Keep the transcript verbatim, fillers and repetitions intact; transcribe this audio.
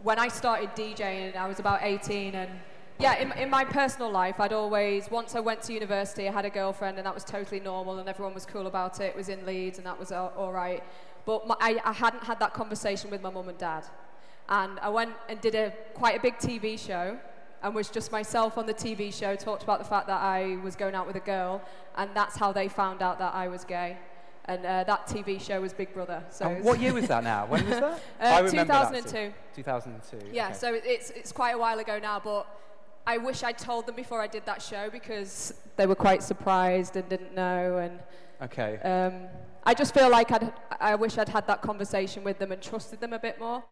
when I started DJing, I was about eighteen, and yeah, in, in my personal life, I'd always, once I went to university, I had a girlfriend, and that was totally normal, and everyone was cool about it. It was in Leeds, and that was all, all right. But my, I, I hadn't had that conversation with my mum and dad. And I went and did a quite a big T V show, and was just myself on the T V show, talked about the fact that I was going out with a girl, and that's how they found out that I was gay. And uh, that T V show was Big Brother. So and what year was that now? When was that? uh, I remember two thousand two. That two thousand two. Yeah, okay. so it's, it's quite a while ago now, but I wish I'd told them before I did that show, because they were quite surprised and didn't know. And okay. um, I just feel like I'd, I wish I'd had that conversation with them and trusted them a bit more.